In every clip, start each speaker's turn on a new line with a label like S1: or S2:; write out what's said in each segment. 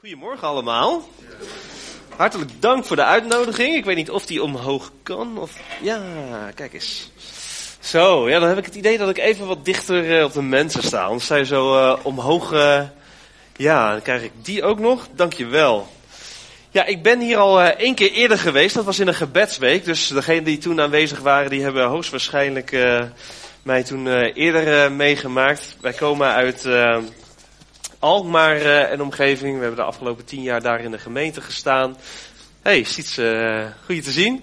S1: Goedemorgen allemaal. Hartelijk dank voor de uitnodiging. Ik weet niet of die omhoog kan. Of... Ja, kijk eens. Zo, ja, dan heb ik het idee dat ik even wat dichter op de mensen sta. Anders sta je zo omhoog. Ja, dan krijg ik die ook nog. Dankjewel. Ja, ik ben hier al 1 keer eerder geweest. Dat was in een gebedsweek. Dus degenen die toen aanwezig waren, die hebben hoogstwaarschijnlijk mij toen eerder meegemaakt. Wij komen uit Alkmaar en omgeving. We hebben de afgelopen 10 jaar daar in de gemeente gestaan. Hey, Siets, goed je te zien.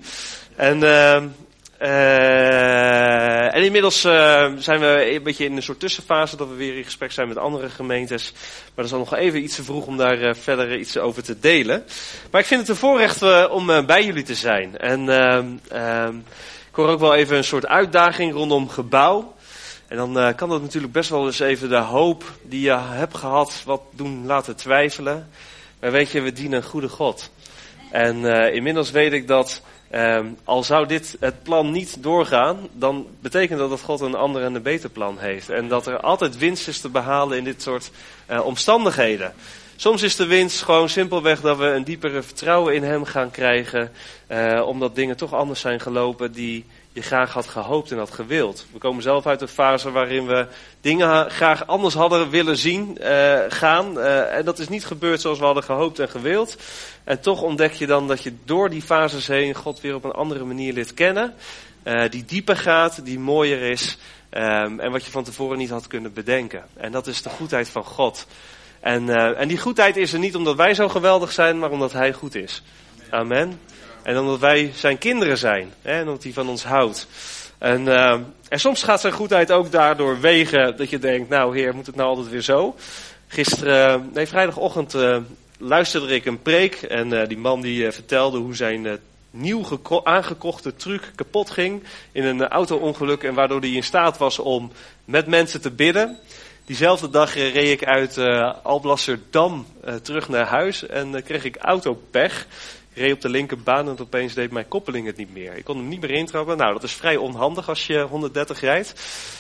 S1: En inmiddels zijn we een beetje in een soort tussenfase dat we weer in gesprek zijn met andere gemeentes. Maar dat is dan nog even iets te vroeg om daar verder iets over te delen. Maar ik vind het een voorrecht om bij jullie te zijn. En ik hoor ook wel even een soort uitdaging rondom gebouw. En dan kan dat natuurlijk best wel eens even de hoop die je hebt gehad wat doen laten twijfelen. Maar weet je, we dienen een goede God. En inmiddels weet ik dat al zou dit het plan niet doorgaan, dan betekent dat God een ander en een beter plan heeft. En dat er altijd winst is te behalen in dit soort omstandigheden. Soms is de winst gewoon simpelweg dat we een diepere vertrouwen in hem gaan krijgen. Omdat dingen toch anders zijn gelopen die je graag had gehoopt en had gewild. We komen zelf uit een fase waarin we dingen graag anders hadden willen zien gaan. En dat is niet gebeurd zoals we hadden gehoopt en gewild. En toch ontdek je dan dat je door die fases heen God weer op een andere manier leert kennen. Die dieper gaat, die mooier is. En wat je van tevoren niet had kunnen bedenken. En dat is de goedheid van God. En die goedheid is er niet omdat wij zo geweldig zijn, maar omdat hij goed is. Amen. En omdat wij zijn kinderen zijn. En omdat hij van ons houdt. En soms gaat zijn goedheid ook daardoor wegen dat je denkt, nou Heer, moet het nou altijd weer zo? Vrijdagochtend luisterde ik een preek. En die man die vertelde hoe zijn nieuw aangekochte truck kapot ging in een auto-ongeluk. En waardoor hij in staat was om met mensen te bidden. Diezelfde dag reed ik uit Alblasserdam terug naar huis en kreeg ik autopech. Ik reed op de linkerbaan en opeens deed mijn koppeling het niet meer. Ik kon hem niet meer intrappen. Nou, dat is vrij onhandig als je 130 rijdt.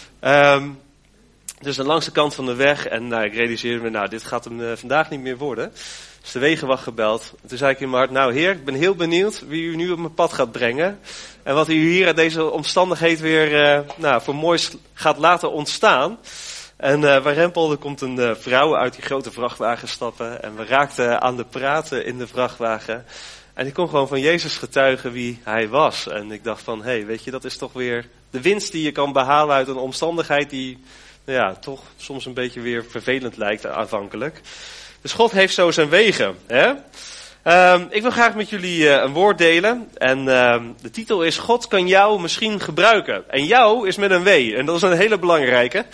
S1: Dus aan langs de kant van de weg. En ik realiseerde me, dit gaat hem vandaag niet meer worden. Dus de wegenwacht gebeld. En toen zei ik in mijn hart, nou Heer, ik ben heel benieuwd wie u nu op mijn pad gaat brengen. En wat u hier uit deze omstandigheid weer voor moois gaat laten ontstaan. En wij rempelden, komt een vrouw uit die grote vrachtwagen stappen. En we raakten aan de praten in de vrachtwagen. En ik kon gewoon van Jezus getuigen wie hij was. En ik dacht van, weet je, dat is toch weer de winst die je kan behalen uit een omstandigheid die, toch soms een beetje weer vervelend lijkt aanvankelijk. Dus God heeft zo zijn wegen, hè? Ik wil graag met jullie een woord delen. En de titel is God kan jou misschien gebruiken. En jou is met een W. En dat is een hele belangrijke.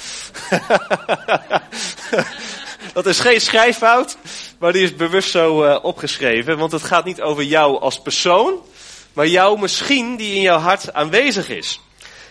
S1: Dat is geen schrijffout. Maar die is bewust zo opgeschreven. Want het gaat niet over jou als persoon. Maar jou misschien die in jouw hart aanwezig is.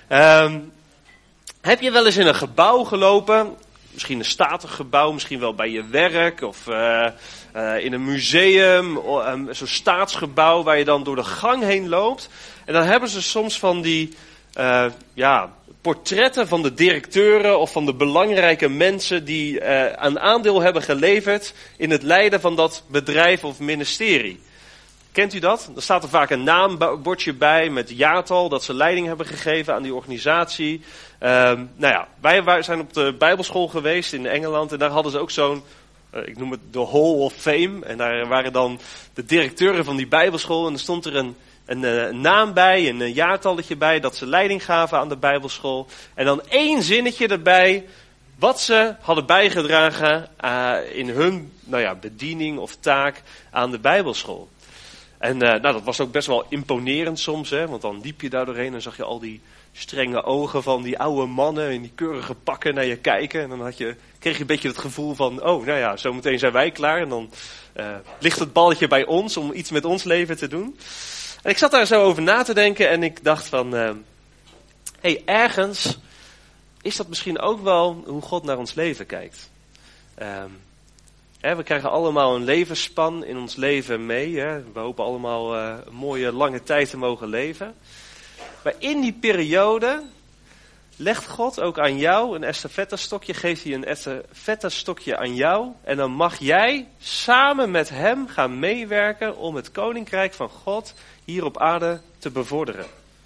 S1: Heb je wel eens in een gebouw gelopen? Misschien een statig gebouw. Misschien wel bij je werk. Of in een museum. Zo'n staatsgebouw waar je dan door de gang heen loopt. En dan hebben ze soms van die portretten van de directeuren of van de belangrijke mensen die een aandeel hebben geleverd in het leiden van dat bedrijf of ministerie. Kent u dat? Er staat er vaak een naambordje bij met jaartal dat ze leiding hebben gegeven aan die organisatie. Wij zijn op de Bijbelschool geweest in Engeland en daar hadden ze ook zo'n, ik noem het de Hall of Fame. En daar waren dan de directeuren van die Bijbelschool en er stond er een naam bij, een jaartalletje bij, dat ze leiding gaven aan de Bijbelschool. En dan 1 zinnetje erbij, wat ze hadden bijgedragen in hun bediening of taak aan de Bijbelschool. En dat was ook best wel imponerend soms, hè, want dan liep je daar doorheen en zag je al die strenge ogen van die oude mannen in die keurige pakken naar je kijken. En dan kreeg je een beetje het gevoel van, zometeen zijn wij klaar. En dan ligt het balletje bij ons om iets met ons leven te doen. En ik zat daar zo over na te denken en ik dacht van, ergens is dat misschien ook wel hoe God naar ons leven kijkt. We krijgen allemaal een levensspan in ons leven mee. Hè? We hopen allemaal een mooie lange tijd te mogen leven. Maar in die periode legt God ook aan jou een estafettestokje, geeft hij een estafettestokje aan jou. En dan mag jij samen met hem gaan meewerken om het koninkrijk van God hier op aarde te bevorderen.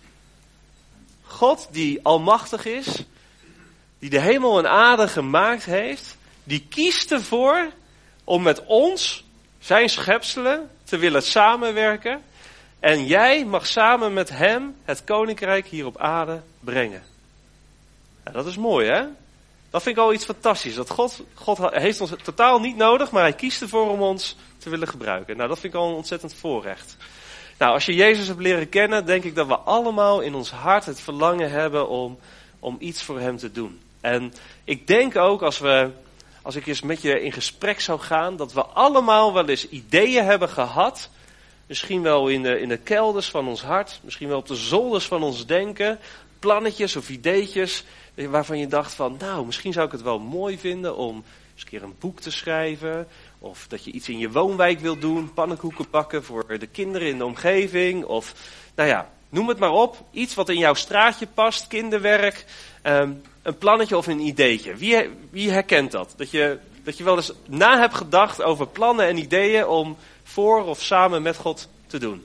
S1: God die almachtig is, die de hemel en aarde gemaakt heeft, die kiest ervoor om met ons, zijn schepselen, te willen samenwerken. En jij mag samen met hem het koninkrijk hier op aarde brengen. Ja, dat is mooi, hè? Dat vind ik al iets fantastisch. Dat God heeft ons totaal niet nodig, maar hij kiest ervoor om ons te willen gebruiken. Nou, dat vind ik al een ontzettend voorrecht. Nou, als je Jezus hebt leren kennen, denk ik dat we allemaal in ons hart het verlangen hebben om iets voor hem te doen. En ik denk ook, als ik eens met je in gesprek zou gaan, dat we allemaal wel eens ideeën hebben gehad. Misschien wel in de kelders van ons hart, misschien wel op de zolders van ons denken. Plannetjes of ideetjes waarvan je dacht van, nou, misschien zou ik het wel mooi vinden om eens een keer een boek te schrijven. Of dat je iets in je woonwijk wilt doen, pannenkoeken bakken voor de kinderen in de omgeving. Of, nou ja, noem het maar op. Iets wat in jouw straatje past, kinderwerk, een plannetje of een ideetje. Wie herkent dat? Dat je wel eens na hebt gedacht over plannen en ideeën om voor of samen met God te doen.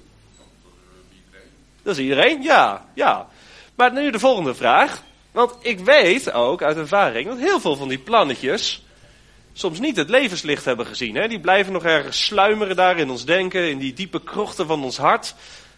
S1: Dat is iedereen? Ja. Maar nu de volgende vraag. Want ik weet ook uit ervaring dat heel veel van die plannetjes soms niet het levenslicht hebben gezien. Hè? Die blijven nog ergens sluimeren daar in ons denken, in die diepe krochten van ons hart.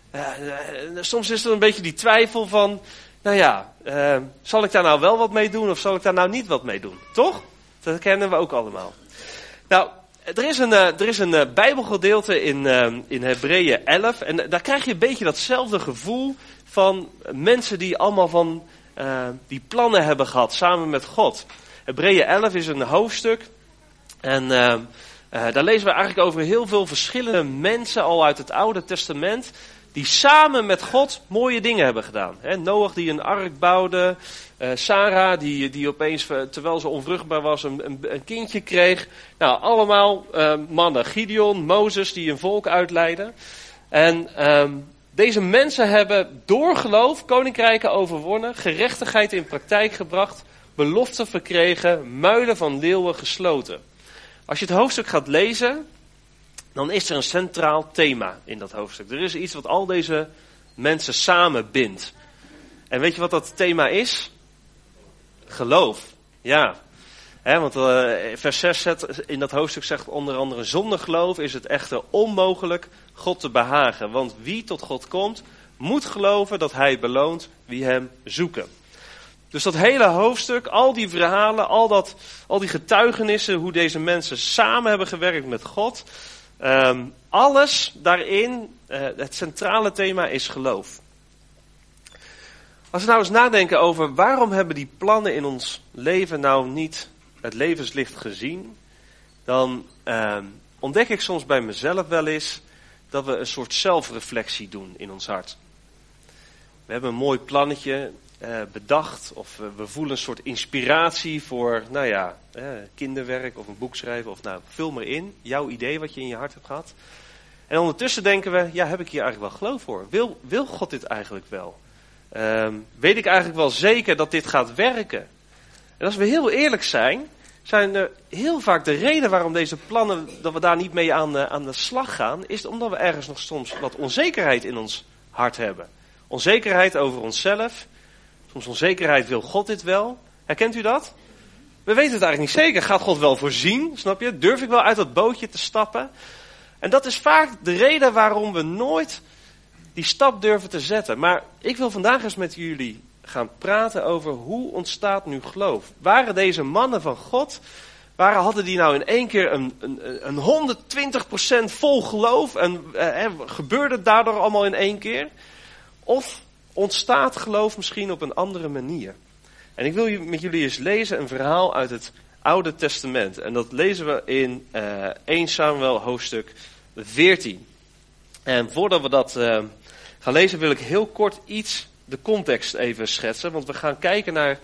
S1: Soms is er een beetje die twijfel van, nou ja, zal ik daar nou wel wat mee doen of zal ik daar nou niet wat mee doen? Toch? Dat kennen we ook allemaal. Nou, er is een Bijbelgedeelte in Hebreeën 11 en daar krijg je een beetje datzelfde gevoel van mensen die allemaal van die plannen hebben gehad samen met God. Hebreeën 11 is een hoofdstuk en daar lezen we eigenlijk over heel veel verschillende mensen al uit het Oude Testament die samen met God mooie dingen hebben gedaan. Noach die een ark bouwde, Sarah die opeens, terwijl ze onvruchtbaar was, een kindje kreeg. Nou, allemaal mannen. Gideon, Mozes die een volk uitleidden. En deze mensen hebben door geloof koninkrijken overwonnen, gerechtigheid in praktijk gebracht, beloften verkregen, muilen van leeuwen gesloten. Als je het hoofdstuk gaat lezen, dan is er een centraal thema in dat hoofdstuk. Er is iets wat al deze mensen samen bindt. En weet je wat dat thema is? Geloof. Ja. Want vers 6 in dat hoofdstuk zegt onder andere, zonder geloof is het echter onmogelijk God te behagen. Want wie tot God komt, moet geloven dat hij beloont wie hem zoeken. Dus dat hele hoofdstuk, al die verhalen, al die getuigenissen, hoe deze mensen samen hebben gewerkt met God. Alles daarin, het centrale thema is geloof. Als we nou eens nadenken over waarom hebben die plannen in ons leven nou niet het levenslicht gezien, dan ontdek ik soms bij mezelf wel eens dat we een soort zelfreflectie doen in ons hart. We hebben een mooi plannetje bedacht of we voelen een soort inspiratie voor, nou ja, kinderwerk of een boek schrijven of nou, vul maar in, jouw idee wat je in je hart hebt gehad. En ondertussen denken we, ja, heb ik hier eigenlijk wel geloof voor? Wil God dit eigenlijk wel? Weet ik eigenlijk wel zeker dat dit gaat werken? En als we heel eerlijk zijn er heel vaak de reden waarom deze plannen, dat we daar niet mee aan de slag gaan, is omdat we ergens nog soms wat onzekerheid in ons hart hebben. Onzekerheid over onszelf, soms onzekerheid, wil God dit wel? Herkent u dat? We weten het eigenlijk niet zeker. Gaat God wel voorzien? Snap je? Durf ik wel uit dat bootje te stappen? En dat is vaak de reden waarom we nooit die stap durven te zetten. Maar ik wil vandaag eens met jullie gaan praten over hoe ontstaat nu geloof. Waren deze mannen van God, hadden die nou in één keer een 120% vol geloof en gebeurde het daardoor allemaal in één keer? Of ontstaat geloof misschien op een andere manier? En ik wil met jullie eens lezen een verhaal uit het Oude Testament. En dat lezen we in 1 Samuel hoofdstuk 14. En voordat we dat gaan lezen wil ik heel kort de context even schetsen. Want we gaan kijken naar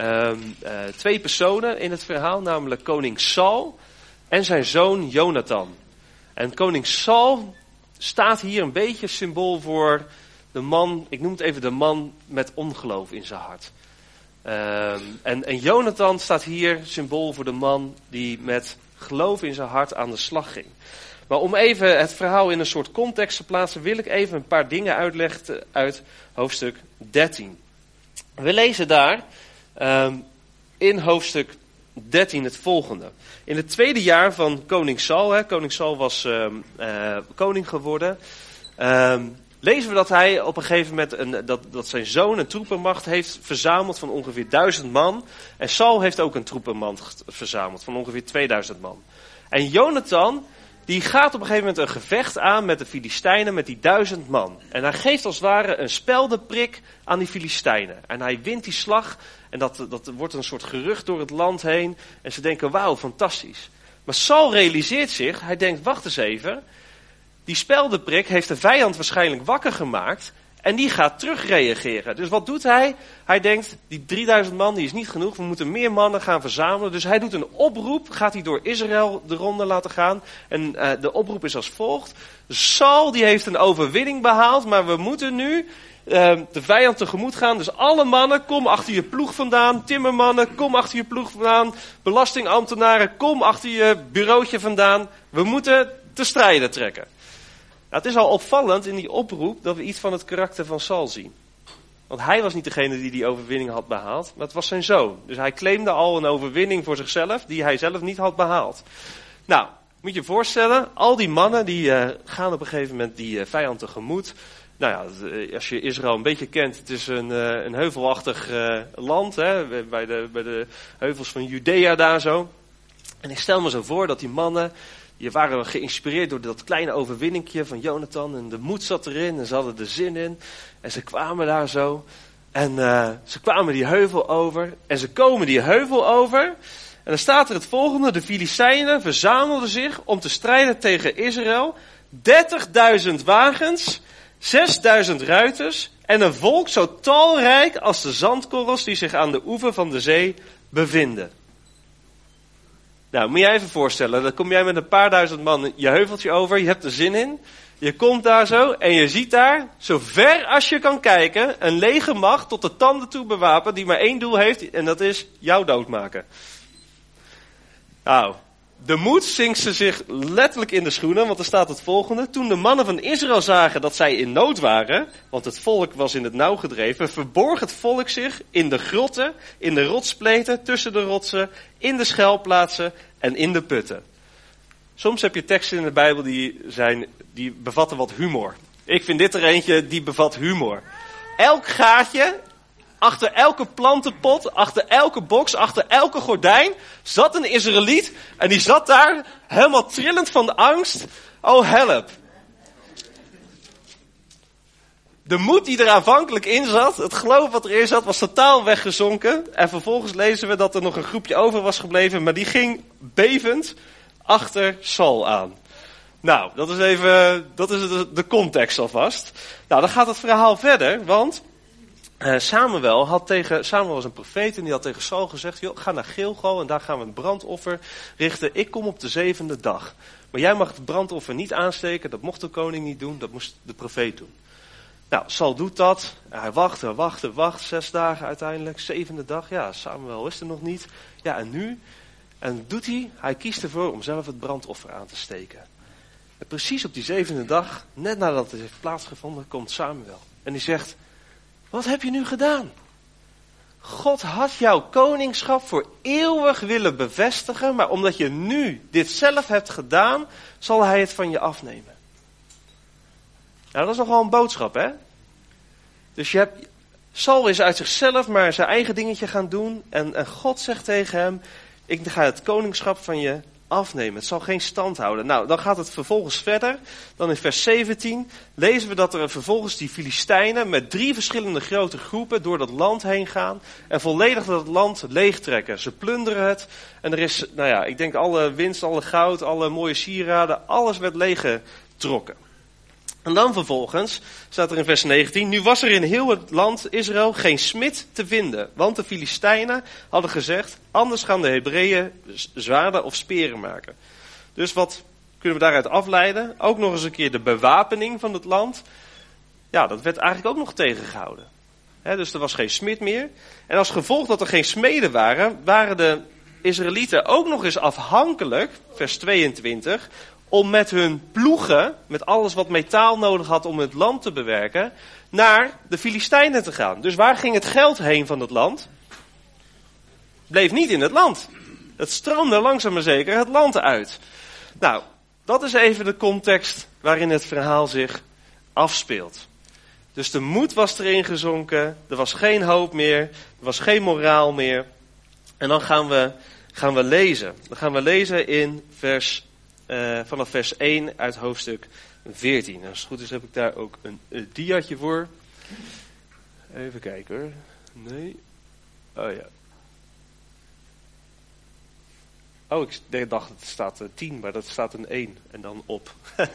S1: twee personen in het verhaal. Namelijk koning Saul en zijn zoon Jonathan. En koning Saul staat hier een beetje symbool voor de man, ik noem het even de man met ongeloof in zijn hart. En Jonathan staat hier symbool voor de man die met geloof in zijn hart aan de slag ging. Maar om even het verhaal in een soort context te plaatsen, wil ik even een paar dingen uitleggen uit hoofdstuk 13. We lezen daar in hoofdstuk 13 het volgende. In het tweede jaar van koning Saul, koning Saul was koning geworden, lezen we dat hij op een gegeven moment dat zijn zoon een troepenmacht heeft verzameld van ongeveer 1000 man. En Saul heeft ook een troepenmacht verzameld van ongeveer 2000 man. En Jonathan, die gaat op een gegeven moment een gevecht aan met de Filistijnen, met die 1000 man. En hij geeft als het ware een speldenprik aan die Filistijnen. En hij wint die slag en dat wordt een soort gerucht door het land heen. En ze denken, wauw, fantastisch. Maar Saul realiseert zich, hij denkt, wacht eens even. Die speldenprik heeft de vijand waarschijnlijk wakker gemaakt en die gaat terugreageren. Dus wat doet hij? Hij denkt, die 3000 man die is niet genoeg, we moeten meer mannen gaan verzamelen. Dus hij doet een oproep, gaat hij door Israël de ronde laten gaan. En de oproep is als volgt. Saul die heeft een overwinning behaald, maar we moeten nu de vijand tegemoet gaan. Dus alle mannen, kom achter je ploeg vandaan. Timmermannen, kom achter je ploeg vandaan. Belastingambtenaren, kom achter je bureautje vandaan. We moeten te strijden trekken. Nou, het is al opvallend in die oproep dat we iets van het karakter van Saul zien. Want hij was niet degene die overwinning had behaald, maar het was zijn zoon. Dus hij claimde al een overwinning voor zichzelf die hij zelf niet had behaald. Nou, moet je je voorstellen, al die mannen die gaan op een gegeven moment die vijand tegemoet. Nou ja, als je Israël een beetje kent, het is een heuvelachtig land, hè, bij de heuvels van Judea daar zo. En ik stel me zo voor dat die mannen, die waren geïnspireerd door dat kleine overwinningje van Jonathan. En de moed zat erin en ze hadden er zin in. En ze kwamen daar zo. En ze kwamen die heuvel over. En ze komen die heuvel over. En dan staat er het volgende. De Filistijnen verzamelden zich om te strijden tegen Israël. 30.000 wagens, 6.000 ruiters. En een volk zo talrijk als de zandkorrels die zich aan de oever van de zee bevinden. Nou, moet je even voorstellen, dan kom jij met een paar duizend man je heuveltje over, je hebt er zin in, je komt daar zo en je ziet daar, zo ver als je kan kijken, een lege macht tot de tanden toe bewapend die maar één doel heeft en dat is jou doodmaken. Nou, de moed zinkt ze zich letterlijk in de schoenen, want er staat het volgende. Toen de mannen van Israël zagen dat zij in nood waren, want het volk was in het nauw gedreven, verborg het volk zich in de grotten, in de rotspleten, tussen de rotsen, in de schuilplaatsen en in de putten. Soms heb je teksten in de Bijbel die bevatten wat humor. Ik vind dit er eentje die bevat humor. Elk gaatje, achter elke plantenpot, achter elke box, achter elke gordijn zat een Israëliet en die zat daar helemaal trillend van de angst. Oh, help. De moed die er aanvankelijk in zat, het geloof wat erin zat, was totaal weggezonken. En vervolgens lezen we dat er nog een groepje over was gebleven, maar die ging bevend achter Saul aan. Nou, dat is even, de context alvast. Nou, dan gaat het verhaal verder, want Samuel was een profeet en die had tegen Saul gezegd, joh, ga naar Gilgal en daar gaan we een brandoffer richten. Ik kom op de 7e dag. Maar jij mag het brandoffer niet aansteken, dat mocht de koning niet doen, dat moest de profeet doen. Nou, Saul doet dat. Hij wacht, 6 dagen uiteindelijk, 7e dag. Ja, Samuel is er nog niet. Ja, en nu? En doet hij? Hij kiest ervoor om zelf het brandoffer aan te steken. En precies op die 7e dag, net nadat het heeft plaatsgevonden, komt Samuel. En die zegt, wat heb je nu gedaan? God had jouw koningschap voor eeuwig willen bevestigen, maar omdat je nu dit zelf hebt gedaan, zal hij het van je afnemen. Nou, dat is nogal een boodschap, hè? Dus Saul is uit zichzelf maar zijn eigen dingetje gaan doen. En God zegt tegen hem, ik ga het koningschap van je afnemen. Het zal geen stand houden. Nou, dan gaat het vervolgens verder. Dan in vers 17 lezen we dat er vervolgens die Filistijnen met 3 verschillende grote groepen door dat land heen gaan. En volledig dat land leegtrekken. Ze plunderen het. En er is, nou ja, ik denk alle winst, alle goud, alle mooie sieraden, alles werd leeggetrokken. En dan vervolgens staat er in vers 19, nu was er in heel het land Israël geen smid te vinden. Want de Filistijnen hadden gezegd, anders gaan de Hebreeën zwaarden of speren maken. Dus wat kunnen we daaruit afleiden? Ook nog eens een keer de bewapening van het land. Ja, dat werd eigenlijk ook nog tegengehouden. Dus er was geen smid meer. En als gevolg dat er geen smeden waren, waren de Israëlieten ook nog eens afhankelijk, vers 22, om met hun ploegen, met alles wat metaal nodig had om het land te bewerken, naar de Filistijnen te gaan. Dus waar ging het geld heen van het land? Bleef niet in het land. Het stroomde langzaam maar zeker het land uit. Nou, dat is even de context waarin het verhaal zich afspeelt. Dus de moed was erin gezonken, er was geen hoop meer, er was geen moraal meer. En dan gaan we lezen. Dan gaan we lezen in vanaf vers 1 uit hoofdstuk 14. Als het goed is heb ik daar ook een diaatje voor. Even kijken hoor. Nee. Oh ja. Oh, ik dacht het staat 10, maar dat staat een 1 en dan op.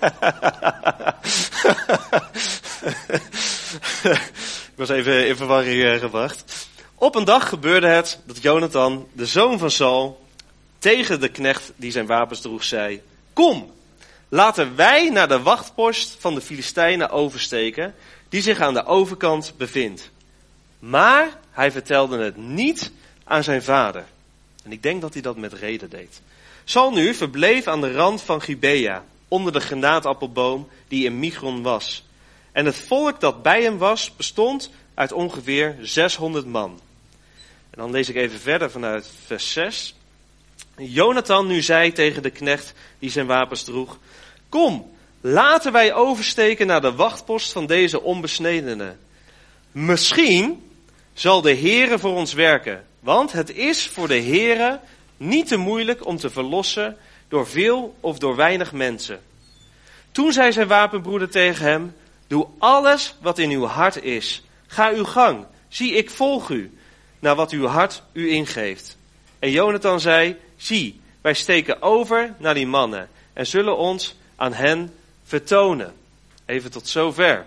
S1: Ik was even in verwarring gebracht. Op een dag gebeurde het dat Jonathan, de zoon van Saul, tegen de knecht die zijn wapens droeg zei: Kom, laten wij naar de wachtpost van de Filistijnen oversteken, die zich aan de overkant bevindt. Maar hij vertelde het niet aan zijn vader. En ik denk dat hij dat met reden deed. Saul nu verbleef aan de rand van Gibea, onder de granaatappelboom die in Migron was. En het volk dat bij hem was, bestond uit ongeveer 600 man. En dan lees ik even verder vanuit vers 6. Jonathan nu zei tegen de knecht die zijn wapens droeg: Kom, laten wij oversteken naar de wachtpost van deze onbesnedenen. Misschien zal de Heere voor ons werken, want het is voor de Heere niet te moeilijk om te verlossen door veel of door weinig mensen. Toen zei zijn wapenbroeder tegen hem: Doe alles wat in uw hart is. Ga uw gang. Zie, ik volg u, naar wat uw hart u ingeeft. En Jonathan zei: Zie, wij steken over naar die mannen en zullen ons aan hen vertonen. Even tot zover.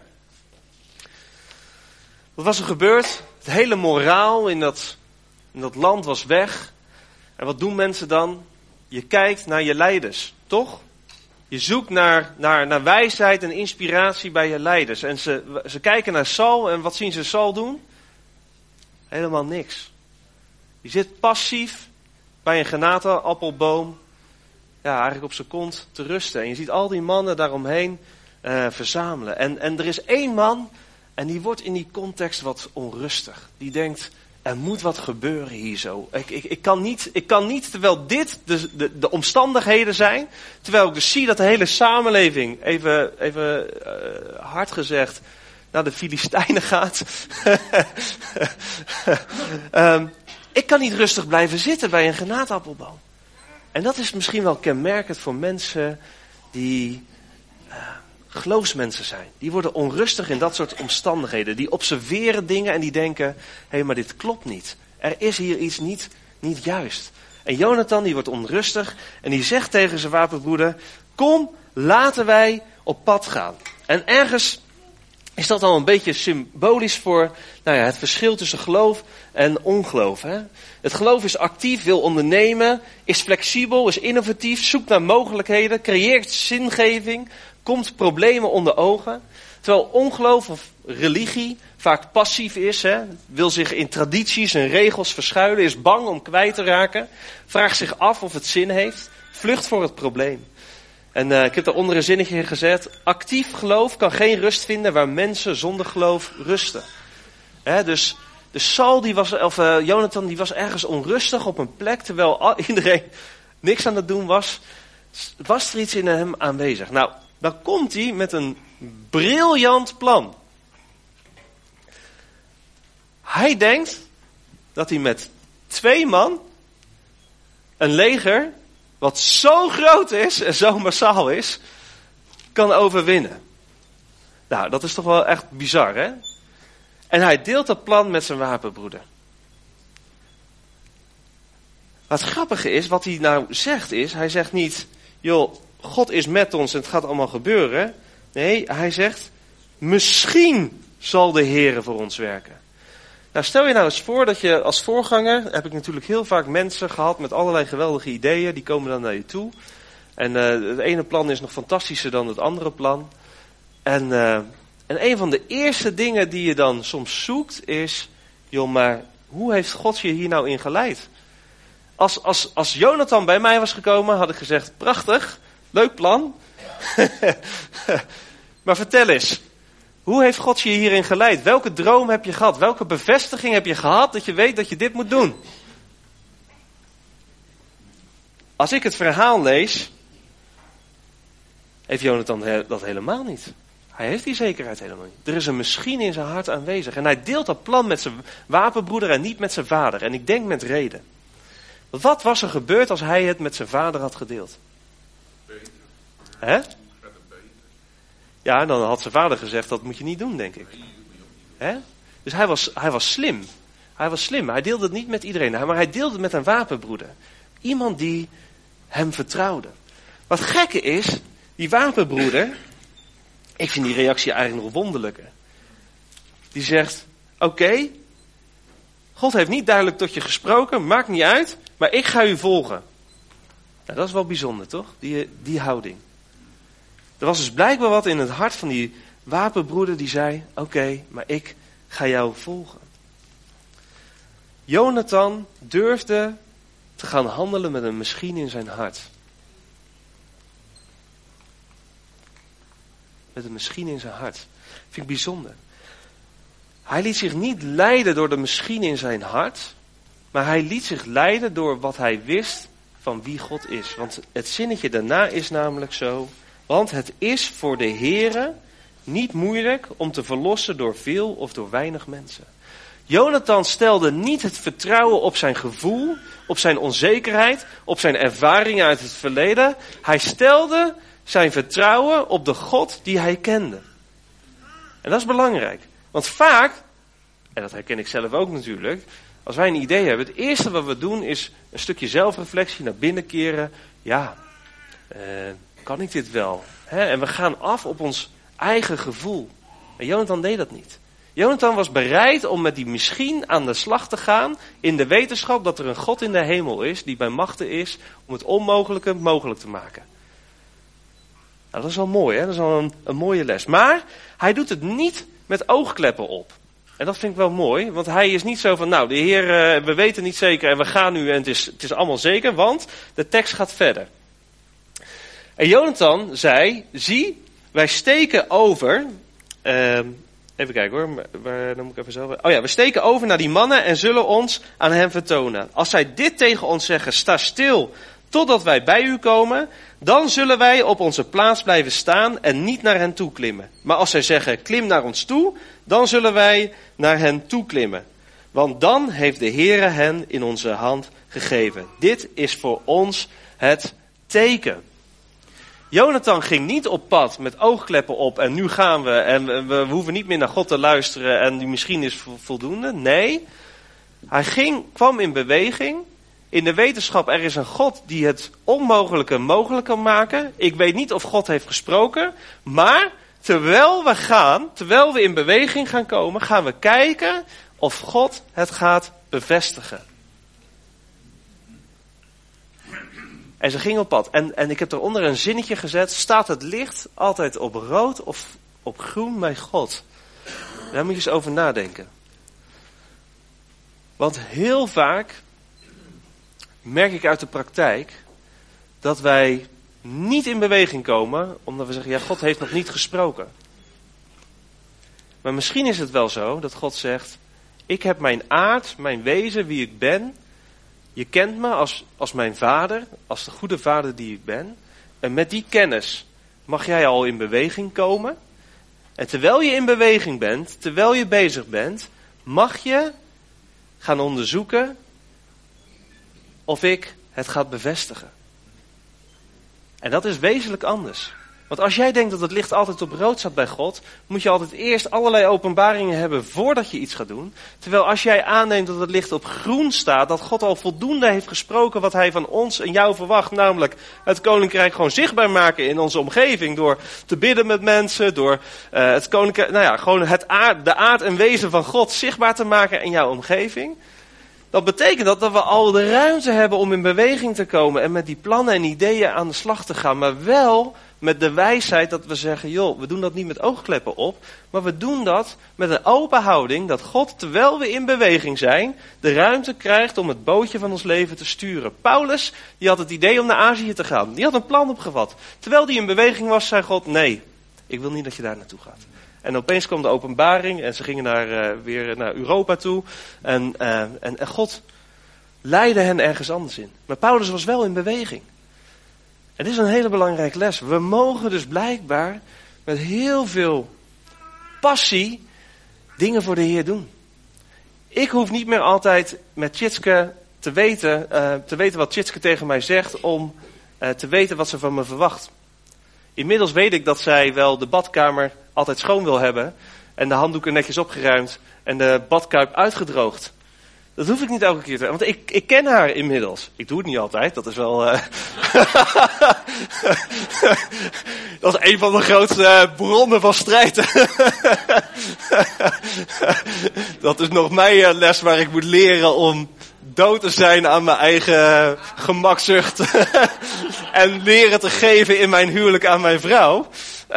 S1: Wat was er gebeurd? Het hele moraal in dat land was weg. En wat doen mensen dan? Je kijkt naar je leiders, toch? Je zoekt naar wijsheid en inspiratie bij je leiders. En ze kijken naar Saul en wat zien ze Saul doen? Helemaal niks. Die zit passief bij een granaatappelboom, ja, eigenlijk op zijn kont te rusten. En je ziet al die mannen daaromheen verzamelen. En er is één man en die wordt in die context wat onrustig. Die denkt: er moet wat gebeuren hier zo. Ik kan niet, terwijl dit de omstandigheden zijn, terwijl ik dus zie dat de hele samenleving, even hard gezegd, naar de Filistijnen gaat. Ik kan niet rustig blijven zitten bij een granaatappelboom. En dat is misschien wel kenmerkend voor mensen die geloofsmensen zijn. Die worden onrustig in dat soort omstandigheden. Die observeren dingen en die denken: hé, maar dit klopt niet. Er is hier iets niet juist. En Jonathan die wordt onrustig en die zegt tegen zijn wapenbroeder: Kom, laten wij op pad gaan. En ergens is dat al een beetje symbolisch voor het verschil tussen geloof en ongeloof. Hè? Het geloof is actief, wil ondernemen, is flexibel, is innovatief, zoekt naar mogelijkheden, creëert zingeving, komt problemen onder ogen. Terwijl ongeloof of religie vaak passief is, wil zich in tradities en regels verschuilen, is bang om kwijt te raken, vraagt zich af of het zin heeft, vlucht voor het probleem. En ik heb daaronder een zinnetje gezet: actief geloof kan geen rust vinden waar mensen zonder geloof rusten. Dus Jonathan die was ergens onrustig op een plek, terwijl iedereen niks aan het doen was. Was er iets in hem aanwezig? Nou, dan komt hij met een briljant plan. Hij denkt dat hij met 2 man een leger, wat zo groot is en zo massaal is, kan overwinnen. Nou, dat is toch wel echt bizar, hè? En hij deelt dat plan met zijn wapenbroeder. Wat grappige is, wat hij nou zegt is, hij zegt niet: joh, God is met ons en het gaat allemaal gebeuren. Nee, hij zegt: misschien zal de Heere voor ons werken. Nou, stel je nou eens voor dat je als voorganger, heb ik natuurlijk heel vaak mensen gehad met allerlei geweldige ideeën, die komen dan naar je toe. En het ene plan is nog fantastischer dan het andere plan. En En een van de eerste dingen die je dan soms zoekt is, joh, maar hoe heeft God je hier nou in geleid? Als Jonathan bij mij was gekomen, had ik gezegd, prachtig, leuk plan. Maar vertel eens, hoe heeft God je hierin geleid? Welke droom heb je gehad? Welke bevestiging heb je gehad dat je weet dat je dit moet doen? Als ik het verhaal lees, heeft Jonathan dat helemaal niet. Hij heeft die zekerheid helemaal niet. Er is een misschien in zijn hart aanwezig. En hij deelt dat plan met zijn wapenbroeder en niet met zijn vader. En ik denk met reden. Wat was er gebeurd als hij het met zijn vader had gedeeld?
S2: Beter.
S1: Hè?
S2: Beter.
S1: Ja, dan had zijn vader gezegd, dat moet je niet doen, denk ik. Hè? Dus hij was slim. Hij was slim. Hij deelde het niet met iedereen. Maar hij deelde het met een wapenbroeder. Iemand die hem vertrouwde. Wat gekke is, die wapenbroeder, ik vind die reactie eigenlijk nog wonderlijker. Die zegt, oké, God heeft niet duidelijk tot je gesproken, maakt niet uit, maar ik ga u volgen. Nou, dat is wel bijzonder, toch? Die houding. Er was dus blijkbaar wat in het hart van die wapenbroeder die zei, oké, maar ik ga jou volgen. Jonathan durfde te gaan handelen met een misschien in zijn hart. Met een misschien in zijn hart. Vind ik bijzonder. Hij liet zich niet leiden door de misschien in zijn hart, maar hij liet zich leiden door wat hij wist van wie God is. Want het zinnetje daarna is namelijk zo, want het is voor de Heere niet moeilijk om te verlossen door veel of door weinig mensen. Jonathan stelde niet het vertrouwen op zijn gevoel, op zijn onzekerheid, op zijn ervaringen uit het verleden. Hij stelde zijn vertrouwen op de God die hij kende. En dat is belangrijk. Want vaak, en dat herken ik zelf ook natuurlijk, als wij een idee hebben, het eerste wat we doen is een stukje zelfreflectie naar binnen keren. Ja, kan ik dit wel? En we gaan af op ons eigen gevoel. En Jonathan deed dat niet. Jonathan was bereid om met die misschien aan de slag te gaan in de wetenschap dat er een God in de hemel is die bij machten is om het onmogelijke mogelijk te maken. Nou, dat is wel mooi, hè? Dat is wel een mooie les. Maar hij doet het niet met oogkleppen op. En dat vind ik wel mooi, want hij is niet zo van, nou, de Heer, we weten niet zeker en we gaan nu en het is allemaal zeker, want de tekst gaat verder. En Jonathan zei, zie, wij steken over, even kijken hoor, dan moet ik even zo. Oh ja, we steken over naar die mannen en zullen ons aan hen vertonen. Als zij dit tegen ons zeggen, sta stil totdat wij bij u komen, dan zullen wij op onze plaats blijven staan en niet naar hen toe klimmen. Maar als zij zeggen, klim naar ons toe, dan zullen wij naar hen toe klimmen. Want dan heeft de Heere hen in onze hand gegeven. Dit is voor ons het teken. Jonathan ging niet op pad met oogkleppen op en nu gaan we en we hoeven niet meer naar God te luisteren en die misschien is voldoende. Nee, hij kwam in beweging in de wetenschap, er is een God die het onmogelijke mogelijk kan maken. Ik weet niet of God heeft gesproken, maar terwijl we in beweging gaan komen, gaan we kijken of God het gaat bevestigen. En ze ging op pad. En ik heb eronder een zinnetje gezet. Staat het licht altijd op rood of op groen bij God? Daar moet je eens over nadenken. Want heel vaak merk ik uit de praktijk dat wij niet in beweging komen omdat we zeggen, ja, God heeft nog niet gesproken. Maar misschien is het wel zo dat God zegt, ik heb mijn aard, mijn wezen, wie ik ben. Je kent me als mijn vader, als de goede vader die ik ben. En met die kennis mag jij al in beweging komen. En terwijl je in beweging bent, terwijl je bezig bent, mag je gaan onderzoeken of ik het ga bevestigen. En dat is wezenlijk anders. Want als jij denkt dat het licht altijd op rood staat bij God, moet je altijd eerst allerlei openbaringen hebben voordat je iets gaat doen. Terwijl als jij aanneemt dat het licht op groen staat, dat God al voldoende heeft gesproken wat hij van ons en jou verwacht, namelijk het koninkrijk gewoon zichtbaar maken in onze omgeving, door te bidden met mensen, door het koninkrijk, gewoon de aard en wezen van God zichtbaar te maken in jouw omgeving. Dat betekent dat we al de ruimte hebben om in beweging te komen en met die plannen en ideeën aan de slag te gaan, maar wel met de wijsheid dat we zeggen, joh, we doen dat niet met oogkleppen op, maar we doen dat met een open houding, dat God, terwijl we in beweging zijn, de ruimte krijgt om het bootje van ons leven te sturen. Paulus, die had het idee om naar Azië te gaan. Die had een plan opgevat. Terwijl die in beweging was, zei God, nee, ik wil niet dat je daar naartoe gaat. En opeens kwam de openbaring en ze gingen weer naar Europa toe. En God leidde hen ergens anders in. Maar Paulus was wel in beweging. En dit is een hele belangrijke les. We mogen dus blijkbaar met heel veel passie dingen voor de Heer doen. Ik hoef niet meer altijd met Tjitske te weten wat Tjitske tegen mij zegt, om te weten wat ze van me verwacht. Inmiddels weet ik dat zij wel de badkamer altijd schoon wil hebben en de handdoeken netjes opgeruimd en de badkuip uitgedroogd. Dat hoef ik niet elke keer te doen, want ik ken haar inmiddels. Ik doe het niet altijd, dat is wel... dat is een van de grootste bronnen van strijd. Dat is nog mijn les waar ik moet leren om dood te zijn aan mijn eigen gemakzucht. En leren te geven in mijn huwelijk aan mijn vrouw.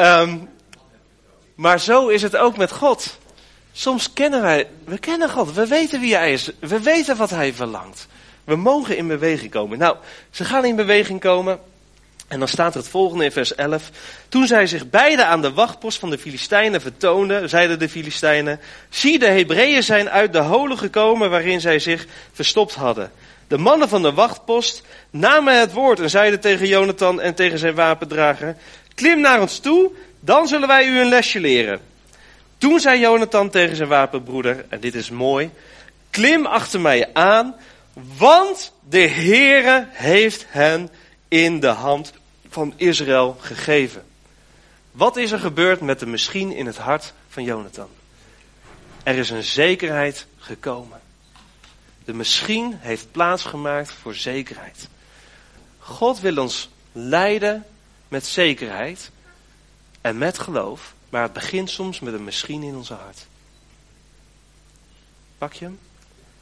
S1: Maar zo is het ook met God. Soms we kennen God, we weten wie Hij is, we weten wat Hij verlangt. We mogen in beweging komen. Nou, ze gaan in beweging komen en dan staat er het volgende in vers 11. Toen zij zich beiden aan de wachtpost van de Filistijnen vertoonden, zeiden de Filistijnen, zie, de Hebreeën zijn uit de holen gekomen waarin zij zich verstopt hadden. De mannen van de wachtpost namen het woord en zeiden tegen Jonathan en tegen zijn wapendrager, klim naar ons toe, dan zullen wij u een lesje leren. Toen zei Jonathan tegen zijn wapenbroeder, en dit is mooi, klim achter mij aan, want de Heere heeft hen in de hand van Israël gegeven. Wat is er gebeurd met de misschien in het hart van Jonathan? Er is een zekerheid gekomen. De misschien heeft plaatsgemaakt voor zekerheid. God wil ons leiden met zekerheid en met geloof. Maar het begint soms met een misschien in onze hart. Pak je hem?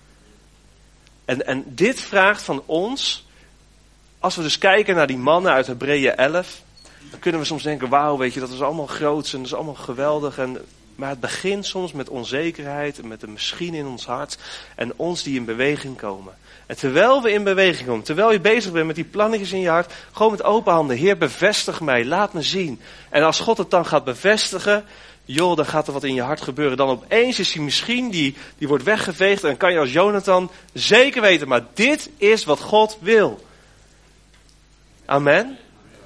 S1: En dit vraagt van ons, als we dus kijken naar die mannen uit Hebreeën 11, dan kunnen we soms denken, wauw, weet je, dat is allemaal groots en dat is allemaal geweldig. Maar het begint soms met onzekerheid en met een misschien in ons hart en ons die in beweging komen. En terwijl we in beweging komen, terwijl je bezig bent met die plannetjes in je hart, gewoon met open handen, Heer, bevestig mij, laat me zien. En als God het dan gaat bevestigen, joh, dan gaat er wat in je hart gebeuren. Dan opeens is die misschien, die wordt weggeveegd en kan je als Jonathan zeker weten, maar dit is wat God wil. Amen.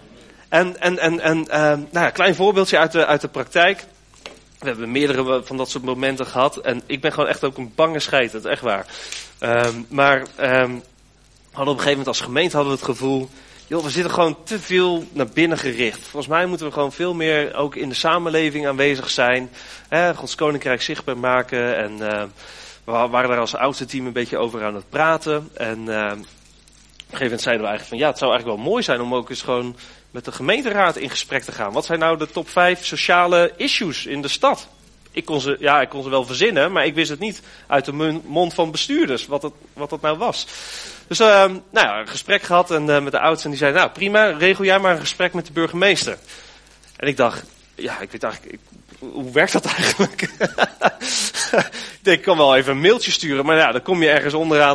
S1: En een klein voorbeeldje uit de praktijk. We hebben meerdere van dat soort momenten gehad. En ik ben gewoon echt ook een bange scheid, dat is echt waar. Maar hadden op een gegeven moment als gemeente hadden we het gevoel, joh, we zitten gewoon te veel naar binnen gericht. Volgens mij moeten we gewoon veel meer ook in de samenleving aanwezig zijn. Gods koninkrijk zichtbaar maken. En we waren daar als oudste team een beetje over aan het praten. En op een gegeven moment zeiden we eigenlijk van, ja, het zou eigenlijk wel mooi zijn om ook eens gewoon met de gemeenteraad in gesprek te gaan. Wat zijn nou de top 5 sociale issues in de stad? Ik kon ze wel verzinnen, maar ik wist het niet uit de mond van bestuurders wat dat nou was. Dus een gesprek gehad en met de oudsten die zeiden, nou prima, regel jij maar een gesprek met de burgemeester. En ik dacht, ja, ik weet eigenlijk, hoe werkt dat eigenlijk? Ik denk, ik kan wel even een mailtje sturen, maar ja, dan kom je ergens onderaan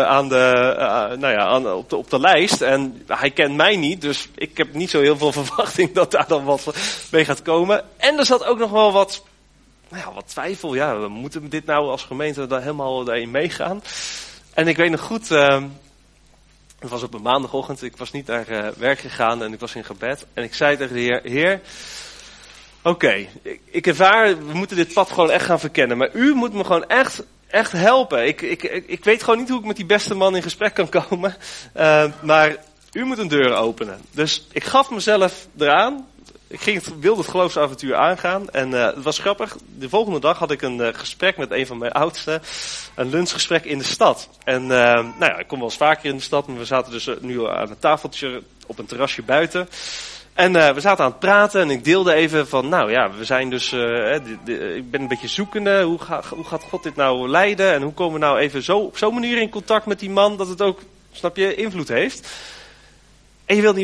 S1: op de lijst. En hij kent mij niet, dus ik heb niet zo heel veel verwachting dat daar dan wat mee gaat komen. En er zat ook nog wel wat twijfel. Ja, we moeten dit nou als gemeente daar helemaal in meegaan. En ik weet nog goed, het was op een maandagochtend, ik was niet naar werk gegaan en ik was in gebed. En ik zei tegen de Heer, oké, ik ervaar, we moeten dit pad gewoon echt gaan verkennen. Maar u moet me gewoon echt helpen. Ik weet gewoon niet hoe ik met die beste man in gesprek kan komen. Maar u moet een deur openen. Dus ik gaf mezelf eraan. Ik wilde het geloofsavontuur aangaan. En het was grappig. De volgende dag had ik een gesprek met een van mijn oudsten. Een lunchgesprek in de stad. En ik kom wel eens vaker in de stad. Maar we zaten dus nu aan een tafeltje op een terrasje buiten. En we zaten aan het praten en ik deelde even van, we zijn dus, ik ben een beetje zoekende, hoe gaat God dit nou leiden? En hoe komen we nou even op zo'n manier in contact met die man, dat het ook, snap je, invloed heeft? En je wilt niet weten,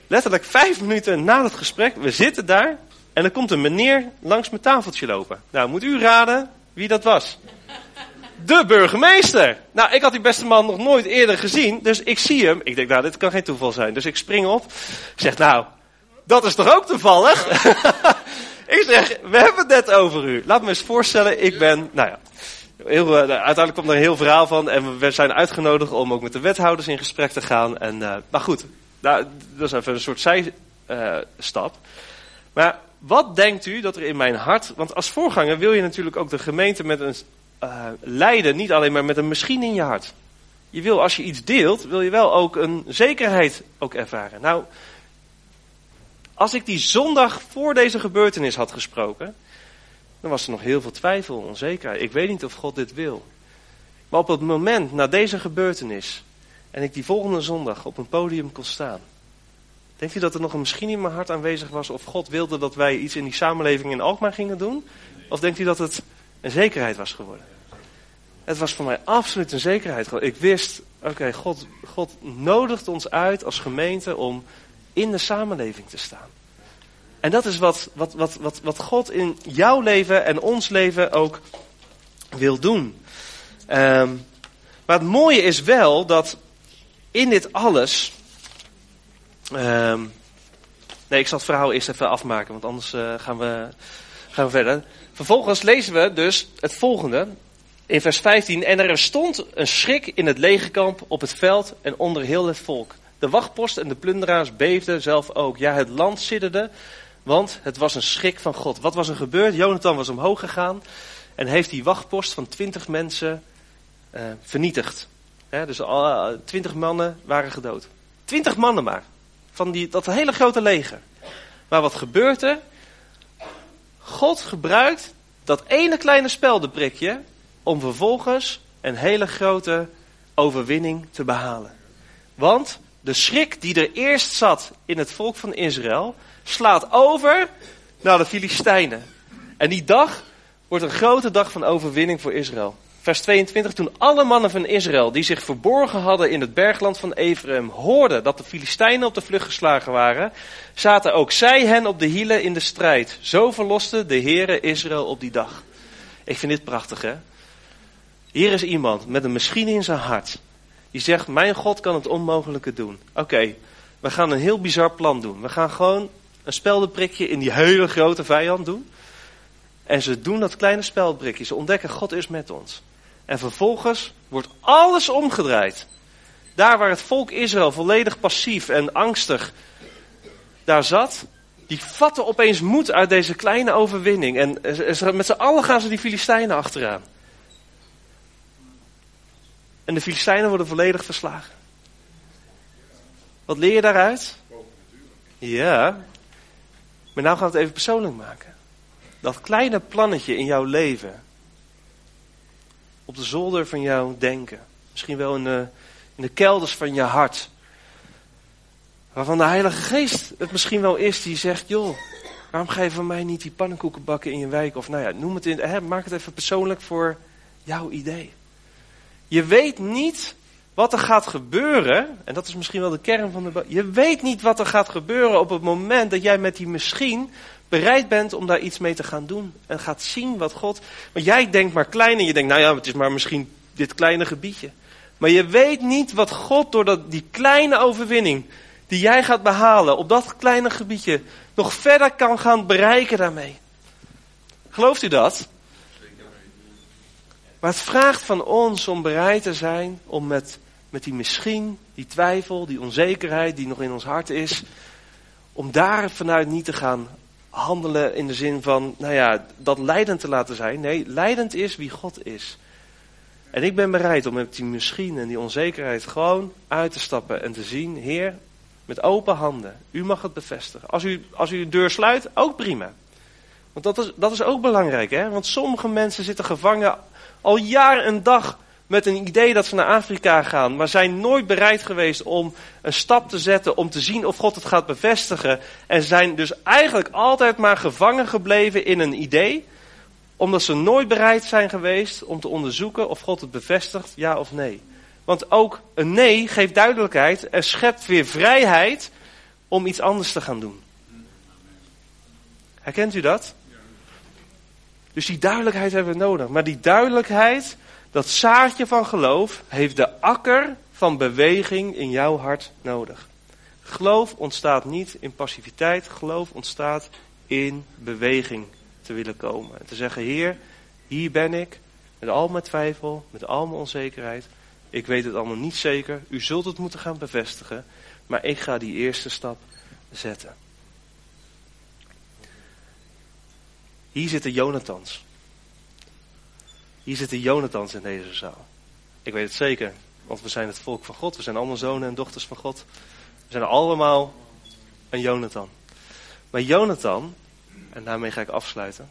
S1: letterlijk 5 minuten na het gesprek, we zitten daar en er komt een meneer langs mijn tafeltje lopen. Nou, moet u raden wie dat was? De burgemeester. Nou, ik had die beste man nog nooit eerder gezien, dus ik zie hem. Ik denk, nou, dit kan geen toeval zijn. Dus ik spring op. Ik zeg, nou, dat is toch ook toevallig? Ik zeg, we hebben het net over u. Laat me eens voorstellen, ik ben, nou ja, uiteindelijk kwam er een heel verhaal van. En we zijn uitgenodigd om ook met de wethouders in gesprek te gaan. Maar goed, dat is even een soort zijstap. Maar wat denkt u dat er in mijn hart... Want als voorganger wil je natuurlijk ook de gemeente met een leiden, niet alleen maar met een misschien in je hart. Je wil, als je iets deelt, wil je wel ook een zekerheid ook ervaren. Nou, als ik die zondag voor deze gebeurtenis had gesproken, dan was er nog heel veel twijfel, onzekerheid. Ik weet niet of God dit wil. Maar op het moment na deze gebeurtenis, en ik die volgende zondag op een podium kon staan, denkt u dat er nog een misschien in mijn hart aanwezig was of God wilde dat wij iets in die samenleving in Alkmaar gingen doen? Of denkt u dat het een zekerheid was geworden? Het was voor mij absoluut een zekerheid. Ik wist, oké, God nodigt ons uit als gemeente om in de samenleving te staan. En dat is wat God in jouw leven en ons leven ook wil doen. Maar het mooie is wel dat in dit alles... ik zal het verhaal eerst even afmaken, want anders gaan we verder. Vervolgens lezen we dus het volgende in vers 15. En er stond een schrik in het legerkamp op het veld en onder heel het volk. De wachtpost en de plunderaars beefden zelf ook. Ja, het land sidderde, want het was een schrik van God. Wat was er gebeurd? Jonathan was omhoog gegaan en heeft die wachtpost van 20 mensen vernietigd. Dus 20 mannen waren gedood. 20 mannen maar. Van dat hele grote leger. Maar wat gebeurt er? God gebruikt dat ene kleine speldenprikje om vervolgens een hele grote overwinning te behalen. Want de schrik die er eerst zat in het volk van Israël slaat over naar de Filistijnen. En die dag wordt een grote dag van overwinning voor Israël. Vers 22, toen alle mannen van Israël die zich verborgen hadden in het bergland van Ephraim hoorden dat de Filistijnen op de vlucht geslagen waren, zaten ook zij hen op de hielen in de strijd. Zo verloste de Heere Israël op die dag. Ik vind dit prachtig, hè? Hier is iemand met een misschien in zijn hart. Die zegt, mijn God kan het onmogelijke doen. Oké, we gaan een heel bizar plan doen. We gaan gewoon een speldenprikje in die hele grote vijand doen. En ze doen dat kleine speldenprikje. Ze ontdekken, God is met ons. En vervolgens wordt alles omgedraaid. Daar waar het volk Israël volledig passief en angstig daar zat, die vatten opeens moed uit deze kleine overwinning. En met z'n allen gaan ze die Filistijnen achteraan. En de Filistijnen worden volledig verslagen. Wat leer je daaruit? Ja. Maar nou gaan we het even persoonlijk maken. Dat kleine plannetje in jouw leven. Op de zolder van jouw denken. Misschien wel in de kelders van je hart. Waarvan de Heilige Geest het misschien wel is die zegt, joh, waarom ga je van mij niet die pannenkoeken bakken in je wijk? Of nou ja, noem het maak het even persoonlijk voor jouw idee. Je weet niet wat er gaat gebeuren. En dat is misschien wel de kern van de... Je weet niet wat er gaat gebeuren op het moment dat jij met die misschien bereid bent om daar iets mee te gaan doen. En gaat zien wat God... Want jij denkt maar klein en je denkt, nou ja, het is maar misschien dit kleine gebiedje. Maar je weet niet wat God door die kleine overwinning die jij gaat behalen op dat kleine gebiedje nog verder kan gaan bereiken daarmee. Gelooft u dat? Maar het vraagt van ons om bereid te zijn om met die misschien, die twijfel, die onzekerheid die nog in ons hart is, om daar vanuit niet te gaan handelen in de zin van, nou ja, dat leidend te laten zijn. Nee, leidend is wie God is. En ik ben bereid om met die misschien en die onzekerheid gewoon uit te stappen en te zien, Heer, met open handen, u mag het bevestigen. Als u de deur sluit, ook prima. Want dat is ook belangrijk, hè? Want sommige mensen zitten gevangen al jaar en dag met een idee dat ze naar Afrika gaan, maar zijn nooit bereid geweest om een stap te zetten om te zien of God het gaat bevestigen. En zijn dus eigenlijk altijd maar gevangen gebleven in een idee, omdat ze nooit bereid zijn geweest om te onderzoeken of God het bevestigt, ja of nee. Want ook een nee geeft duidelijkheid en schept weer vrijheid om iets anders te gaan doen. Herkent u dat? Dus die duidelijkheid hebben we nodig. Maar die duidelijkheid, dat zaadje van geloof, heeft de akker van beweging in jouw hart nodig. Geloof ontstaat niet in passiviteit. Geloof ontstaat in beweging te willen komen. En te zeggen, Heer, hier ben ik, met al mijn twijfel, met al mijn onzekerheid. Ik weet het allemaal niet zeker. U zult het moeten gaan bevestigen. Maar ik ga die eerste stap zetten. Hier zitten Jonathans. Hier zitten Jonathans in deze zaal. Ik weet het zeker, want we zijn het volk van God. We zijn allemaal zonen en dochters van God. We zijn allemaal een Jonathan. Maar Jonathan, en daarmee ga ik afsluiten,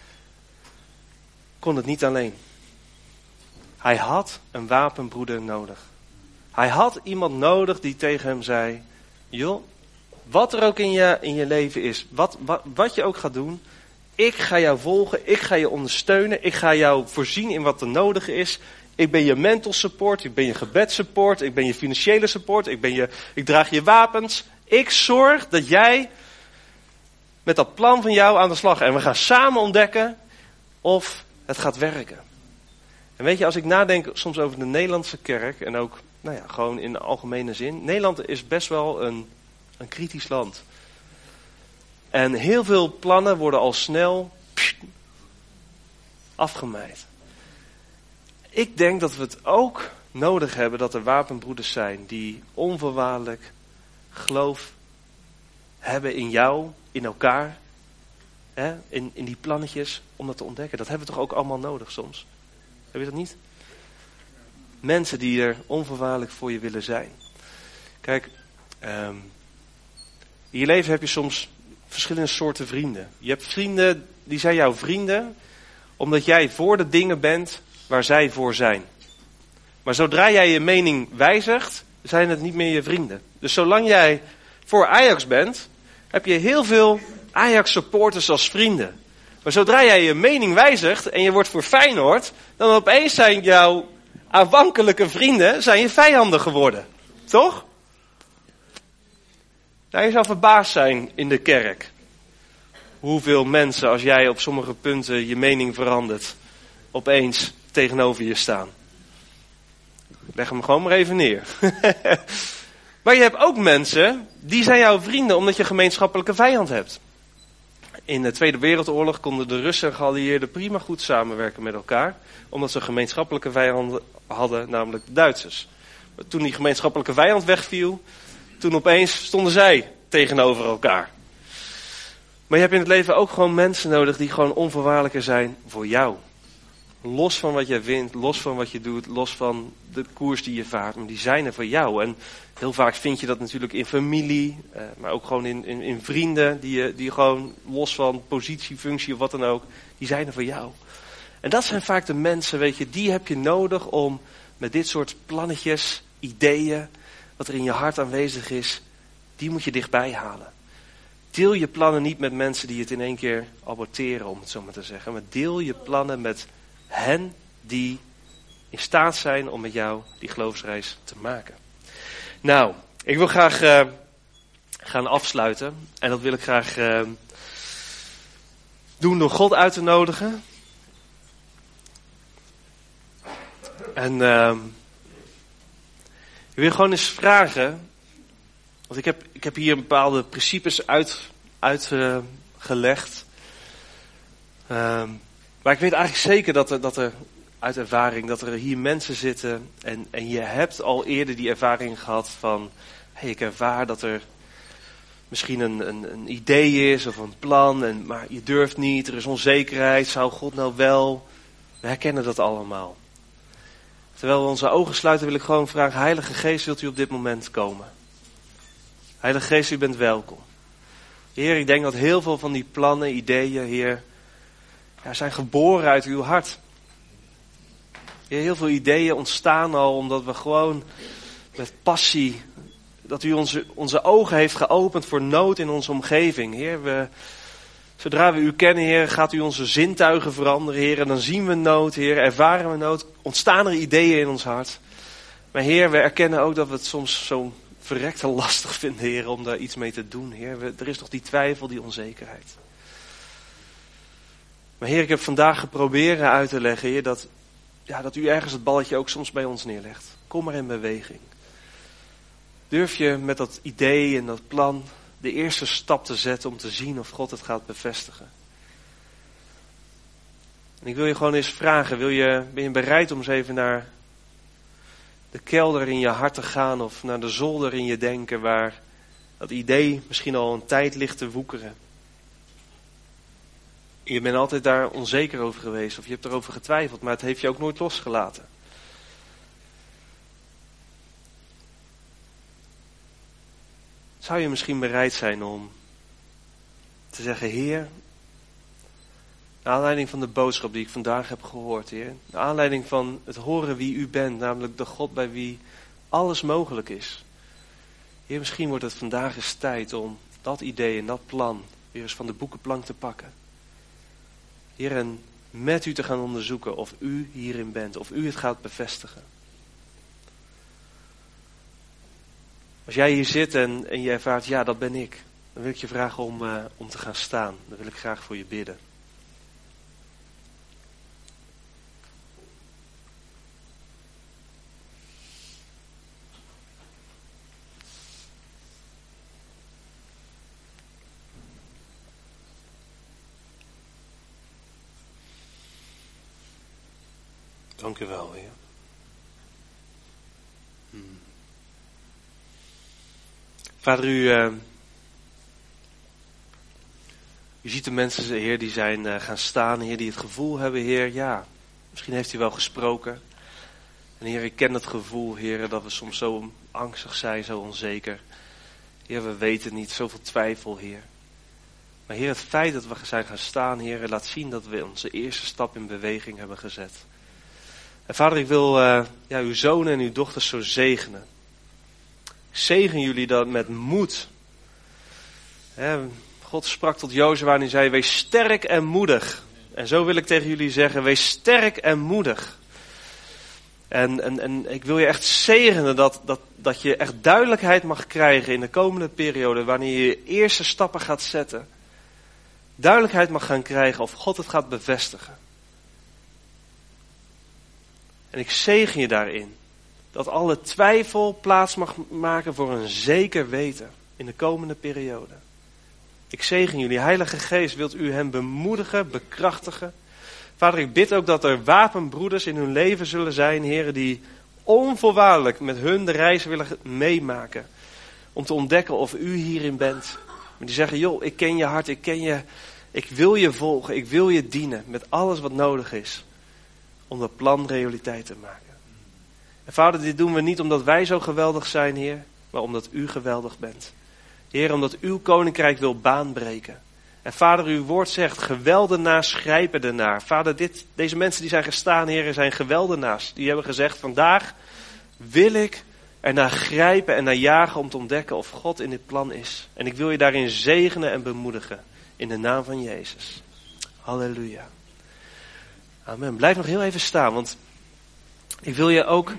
S1: kon het niet alleen. Hij had een wapenbroeder nodig. Hij had iemand nodig die tegen hem zei, joh, wat er ook in je leven is, wat je ook gaat doen, ik ga jou volgen, ik ga je ondersteunen, ik ga jou voorzien in wat er nodig is. Ik ben je mental support, ik ben je gebedssupport, ik ben je financiële support, ik draag je wapens. Ik zorg dat jij met dat plan van jou aan de slag gaat. En we gaan samen ontdekken of het gaat werken. En weet je, als ik nadenk soms over de Nederlandse kerk en ook, gewoon in de algemene zin. Nederland is best wel een kritisch land. En heel veel plannen worden al snel afgemaaid. Ik denk dat we het ook nodig hebben dat er wapenbroeders zijn die onvoorwaardelijk geloof hebben in jou, in elkaar, in die plannetjes om dat te ontdekken. Dat hebben we toch ook allemaal nodig soms? Heb je dat niet? Mensen die er onvoorwaardelijk voor je willen zijn. Kijk, in je leven heb je soms verschillende soorten vrienden. Je hebt vrienden, die zijn jouw vrienden, omdat jij voor de dingen bent waar zij voor zijn. Maar zodra jij je mening wijzigt, zijn het niet meer je vrienden. Dus zolang jij voor Ajax bent, heb je heel veel Ajax-supporters als vrienden. Maar zodra jij je mening wijzigt en je wordt voor Feyenoord, dan opeens zijn jouw aanvankelijke vrienden zijn je vijanden geworden. Toch? Nou, je zou verbaasd zijn in de kerk. Hoeveel mensen, als jij op sommige punten je mening verandert, opeens tegenover je staan. Leg hem gewoon maar even neer. Maar je hebt ook mensen, die zijn jouw vrienden omdat je een gemeenschappelijke vijand hebt. In de Tweede Wereldoorlog konden de Russen en geallieerden prima goed samenwerken met elkaar. Omdat ze een gemeenschappelijke vijand hadden, namelijk de Duitsers. Maar toen die gemeenschappelijke vijand wegviel, toen opeens stonden zij tegenover elkaar. Maar je hebt in het leven ook gewoon mensen nodig die gewoon onvoorwaardelijker zijn voor jou. Los van wat jij vindt, los van wat je doet, los van de koers die je vaart. Maar die zijn er voor jou. En heel vaak vind je dat natuurlijk in familie, maar ook gewoon in vrienden. Die gewoon los van positie, functie of wat dan ook, die zijn er voor jou. En dat zijn vaak de mensen, weet je, die heb je nodig om met dit soort plannetjes, ideeën, wat er in je hart aanwezig is, die moet je dichtbij halen. Deel je plannen niet met mensen die het in één keer aborteren, om het zo maar te zeggen. Maar deel je plannen met hen die in staat zijn om met jou die geloofsreis te maken. Nou, ik wil graag gaan afsluiten. En dat wil ik graag doen door God uit te nodigen. En ik wil gewoon eens vragen. Want ik heb hier bepaalde principes uitgelegd. Maar ik weet eigenlijk zeker dat er uit ervaring, dat er hier mensen zitten. En je hebt al eerder die ervaring gehad van, ik ervaar dat er misschien een idee is of een plan. Maar je durft niet, er is onzekerheid, zou God nou wel? We herkennen dat allemaal. Terwijl we onze ogen sluiten wil ik gewoon vragen, Heilige Geest, wilt u op dit moment komen? Heilige Geest, u bent welkom. Heer, ik denk dat heel veel van die plannen, ideeën, Heer, zijn geboren uit uw hart. Heer, heel veel ideeën ontstaan al omdat we gewoon met passie, dat u onze ogen heeft geopend voor nood in onze omgeving. Heer, zodra we u kennen, Heer, gaat u onze zintuigen veranderen, Heer. En dan zien we nood, Heer, ervaren we nood, ontstaan er ideeën in ons hart. Maar Heer, we erkennen ook dat we het soms zo verrekte lastig vinden, Heer, om daar iets mee te doen, Heer. Er is toch die twijfel, die onzekerheid. Maar Heer, ik heb vandaag geprobeerd uit te leggen, Heer, dat u ergens het balletje ook soms bij ons neerlegt. Kom maar in beweging. Durf je met dat idee en dat plan de eerste stap te zetten om te zien of God het gaat bevestigen. En ik wil je gewoon eens vragen, ben je bereid om eens even naar de kelder in je hart te gaan of naar de zolder in je denken waar dat idee misschien al een tijd ligt te woekeren. Je bent altijd daar onzeker over geweest of je hebt erover getwijfeld, maar het heeft je ook nooit losgelaten. Zou je misschien bereid zijn om te zeggen, Heer, naar aanleiding van de boodschap die ik vandaag heb gehoord, Heer, naar aanleiding van het horen wie u bent, namelijk de God bij wie alles mogelijk is. Heer, misschien wordt het vandaag eens tijd om dat idee en dat plan weer eens van de boekenplank te pakken. Heer, en met u te gaan onderzoeken of u hierin bent, of u het gaat bevestigen. Als jij hier zit en je ervaart, ja, dat ben ik, dan wil ik je vragen om te gaan staan. Dan wil ik graag voor je bidden. Dank u wel, Heer. Vader, u ziet de mensen, Heer, die zijn gaan staan, Heer, die het gevoel hebben, Heer, ja, misschien heeft u wel gesproken. En Heer, ik ken het gevoel, Heer, dat we soms zo angstig zijn, zo onzeker. Heer, we weten niet, zoveel twijfel, Heer. Maar Heer, het feit dat we zijn gaan staan, Heer, laat zien dat we onze eerste stap in beweging hebben gezet. En Vader, ik wil uw zonen en uw dochters zo zegenen. Ik zegen jullie dat met moed. God sprak tot Jozua en hij zei, wees sterk en moedig. En zo wil ik tegen jullie zeggen, wees sterk en moedig. En ik wil je echt zegenen dat je echt duidelijkheid mag krijgen in de komende periode, wanneer je je eerste stappen gaat zetten. Duidelijkheid mag gaan krijgen of God het gaat bevestigen. En ik zegen je daarin. Dat alle twijfel plaats mag maken voor een zeker weten in de komende periode. Ik zegen jullie. Heilige Geest, wilt u hen bemoedigen, bekrachtigen. Vader, ik bid ook dat er wapenbroeders in hun leven zullen zijn, heren, die onvoorwaardelijk met hun de reis willen meemaken. Om te ontdekken of u hierin bent. Maar die zeggen, joh, ik ken je hart, ik ken je, ik wil je volgen, ik wil je dienen met alles wat nodig is. Om dat plan realiteit te maken. En Vader, dit doen we niet omdat wij zo geweldig zijn, Heer, maar omdat u geweldig bent. Heer, omdat uw koninkrijk wil baanbreken. En Vader, uw woord zegt, geweldenaars grijpen ernaar. Vader, deze mensen die zijn gestaan, Heer, zijn geweldenaars. Die hebben gezegd, vandaag wil ik ernaar grijpen en naar jagen om te ontdekken of God in dit plan is. En ik wil je daarin zegenen en bemoedigen. In de naam van Jezus. Halleluja. Amen. Blijf nog heel even staan, want ik wil je ook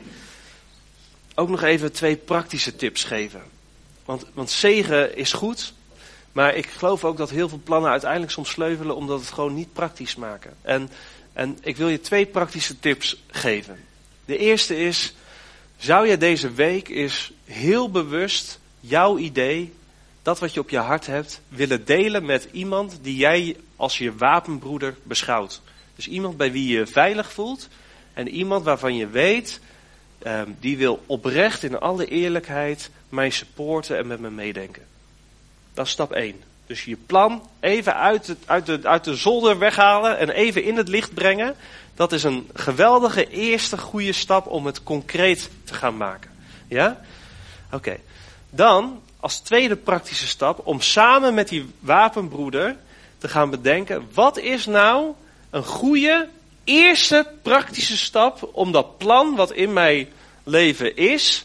S1: nog even 2 praktische tips geven. Want zegen is goed, maar ik geloof ook dat heel veel plannen uiteindelijk soms sleuvelen omdat het gewoon niet praktisch maken. En ik wil je 2 praktische tips geven. De eerste is, zou je deze week eens heel bewust jouw idee, dat wat je op je hart hebt, willen delen met iemand die jij als je wapenbroeder beschouwt. Dus iemand bij wie je je veilig voelt en iemand waarvan je weet, die wil oprecht in alle eerlijkheid mij supporten en met me meedenken. Dat is stap 1. Dus je plan even uit de zolder weghalen en even in het licht brengen. Dat is een geweldige eerste goede stap om het concreet te gaan maken. Ja? Oké. Dan, als tweede praktische stap, om samen met die wapenbroeder te gaan bedenken, wat is nou een goede eerste praktische stap om dat plan wat in mijn leven is,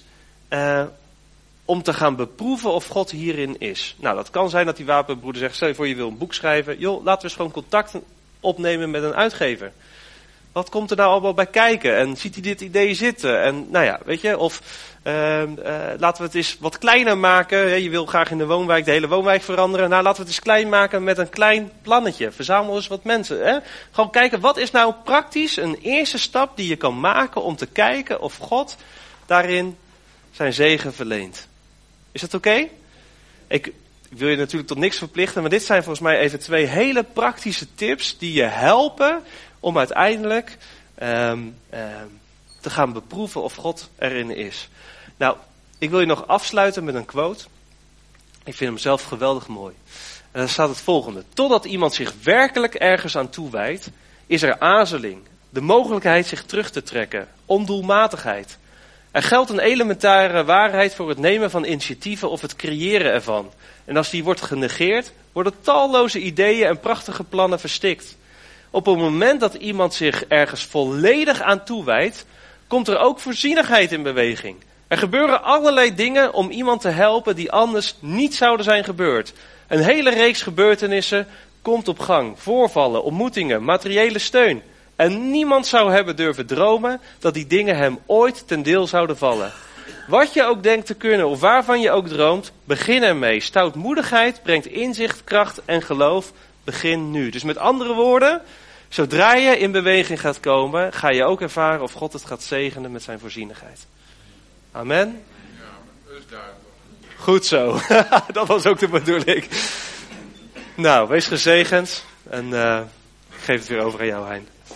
S1: om te gaan beproeven of God hierin is. Nou, dat kan zijn dat die wapenbroeder zegt, stel je voor je wil een boek schrijven, joh, laten we eens gewoon contact opnemen met een uitgever. Wat komt er nou allemaal bij kijken? En ziet hij dit idee zitten? En nou ja, weet je, of laten we het eens wat kleiner maken. Je wil graag in de woonwijk de hele woonwijk veranderen. Nou, laten we het eens klein maken met een klein plannetje. Verzamel eens wat mensen. Hè? Gewoon kijken, wat is nou praktisch een eerste stap die je kan maken om te kijken of God daarin zijn zegen verleent. Is dat oké? Ik wil je natuurlijk tot niks verplichten, maar dit zijn volgens mij even 2 hele praktische tips die je helpen om uiteindelijk te gaan beproeven of God erin is. Nou, ik wil je nog afsluiten met een quote. Ik vind hem zelf geweldig mooi. En daar staat het volgende. Totdat iemand zich werkelijk ergens aan toewijdt, is er aarzeling, de mogelijkheid zich terug te trekken, ondoelmatigheid. Er geldt een elementaire waarheid voor het nemen van initiatieven of het creëren ervan. En als die wordt genegeerd, worden talloze ideeën en prachtige plannen verstikt. Op het moment dat iemand zich ergens volledig aan toewijdt, komt er ook voorzienigheid in beweging. Er gebeuren allerlei dingen om iemand te helpen die anders niet zouden zijn gebeurd. Een hele reeks gebeurtenissen komt op gang. Voorvallen, ontmoetingen, materiële steun. En niemand zou hebben durven dromen dat die dingen hem ooit ten deel zouden vallen. Wat je ook denkt te kunnen of waarvan je ook droomt, begin ermee. Stoutmoedigheid brengt inzicht, kracht en geloof. Begin nu. Dus met andere woorden, zodra je in beweging gaat komen, ga je ook ervaren of God het gaat zegenen met zijn voorzienigheid. Amen?
S2: Ja, dat is duidelijk.
S1: Goed zo. Dat was ook de bedoeling. Nou, wees gezegend en ik geef het weer over aan jou, Hein.